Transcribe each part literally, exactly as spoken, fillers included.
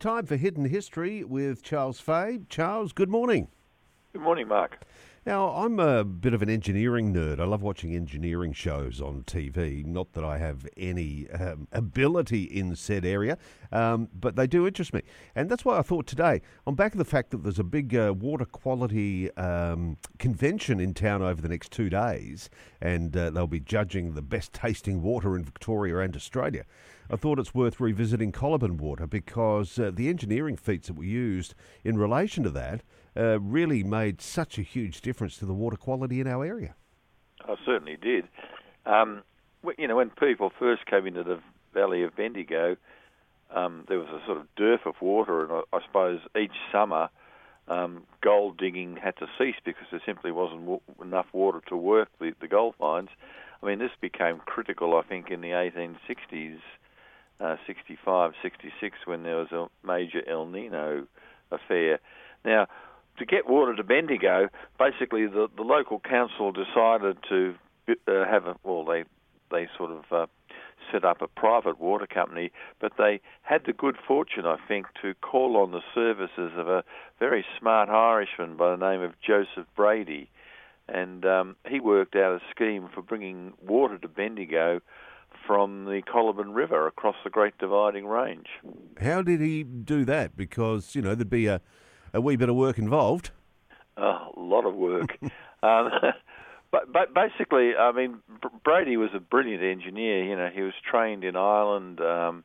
Time for Hidden History with Charles Fay. Charles, good morning. Good morning, Mark. Now, I'm a bit of an engineering nerd. I love watching engineering shows on T V. Not that I have any um, ability in said area, um, but they do interest me. And that's why I thought today, on back of the fact that there's a big uh, water quality um, convention in town over the next two days, and uh, they'll be judging the best tasting water in Victoria and Australia, I thought it's worth revisiting Coliban water because uh, the engineering feats that were used in relation to that Uh, really made such a huge difference to the water quality in our area. I certainly did. Um, you know, when people first came into the Valley of Bendigo, um, there was a sort of dearth of water, and I, I suppose each summer um, gold digging had to cease because there simply wasn't w- enough water to work the, the gold mines. I mean, this became critical, I think, in the eighteen sixties, uh, sixty-five, sixty-six, when there was a major El Nino affair. Now, to get water to Bendigo, basically the, the local council decided to uh, have a, well, they they sort of uh, set up a private water company, but they had the good fortune, I think, to call on the services of a very smart Irishman by the name of Joseph Brady, and um, he worked out a scheme for bringing water to Bendigo from the Coliban River across the Great Dividing Range. How did he do that? Because, you know, there'd be a A wee bit of work involved. Oh, a lot of work. um, but, but basically, I mean, Brady was a brilliant engineer. You know, he was trained in Ireland, um,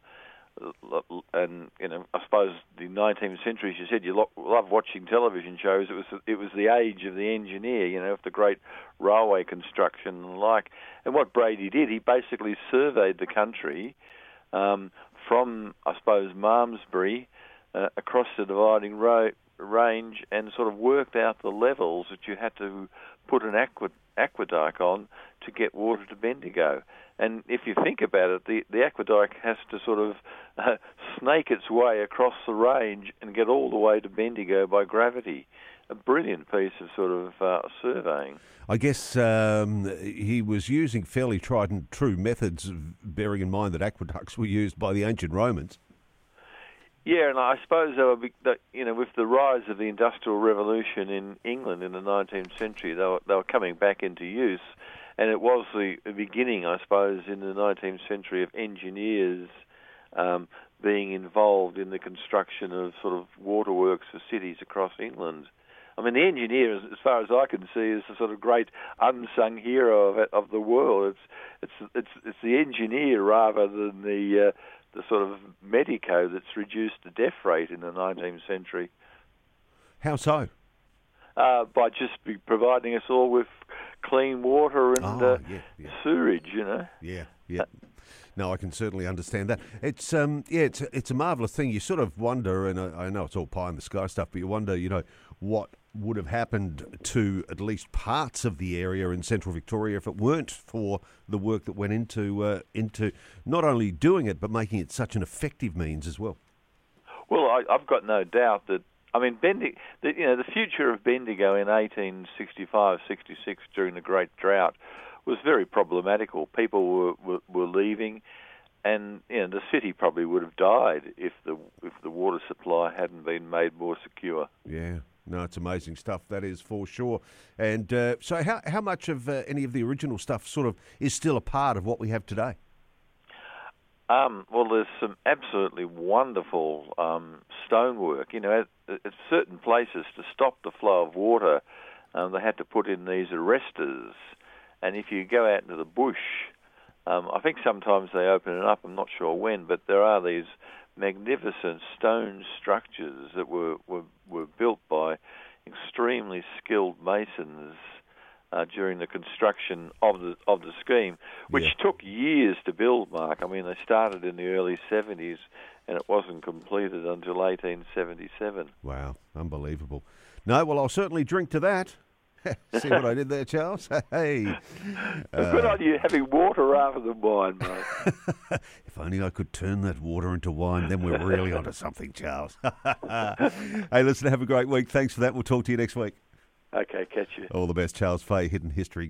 and you know, I suppose the nineteenth century, as you said, you lo- love watching television shows. It was it was the age of the engineer. You know, of the great railway construction and the like. And what Brady did, he basically surveyed the country um, from, I suppose, Malmesbury uh, across the Dividing Road. range and sort of worked out the levels that you had to put an aqua- aqueduct on to get water to Bendigo. And if you think about it, the, the aqueduct has to sort of uh, snake its way across the range and get all the way to Bendigo by gravity. A brilliant piece of sort of uh, surveying. I guess um, he was using fairly tried and true methods, bearing in mind that aqueducts were used by the ancient Romans. Yeah, and I suppose they were, you know, with the rise of the Industrial Revolution in England in the nineteenth century, they were, they were coming back into use, and it was the beginning, I suppose, in the nineteenth century of engineers um, being involved in the construction of sort of waterworks for cities across England. I mean, the engineer, as far as I can see, is the sort of great unsung hero of of the world. It's it's it's it's the engineer rather than the uh, the sort of medico that's reduced the death rate in the nineteenth century. How so? Uh, by just be providing us all with clean water and oh, uh, yeah, yeah. sewerage, you know. Yeah, yeah. No, I can certainly understand that. It's um, yeah, it's it's a marvellous thing. You sort of wonder, and I, I know it's all pie in the sky stuff, but you wonder, you know, what would have happened to at least parts of the area in central Victoria if it weren't for the work that went into uh, into not only doing it but making it such an effective means as well. Well, I, I've got no doubt that. I mean, Bendigo, the, you know, the future of Bendigo in eighteen sixty-five sixty-six during the Great Drought was very problematical. People were, were, were leaving, and you know, the city probably would have died if the if the water supply hadn't been made more secure. Yeah. No, it's amazing stuff, that is for sure. And uh, so how how much of uh, any of the original stuff sort of is still a part of what we have today? Um, well, there's some absolutely wonderful um, stonework. You know, at, at certain places, to stop the flow of water, um, they had to put in these arresters. And if you go out into the bush, um, I think sometimes they open it up, I'm not sure when, but there are these magnificent stone structures that were, were, were built by extremely skilled masons uh, during the construction of the of the scheme, which yeah. took years to build, Mark. I mean, they started in the early seventies and it wasn't completed until eighteen seventy-seven. Wow, unbelievable. No, well, I'll certainly drink to that. See what I did there, Charles? Hey. Uh, Good on you, having water rather than wine, mate. If only I could turn that water into wine, then we're really onto something, Charles. Hey, listen, have a great week. Thanks for that. We'll talk to you next week. Okay, catch you. All the best, Charles Fay, Hidden History.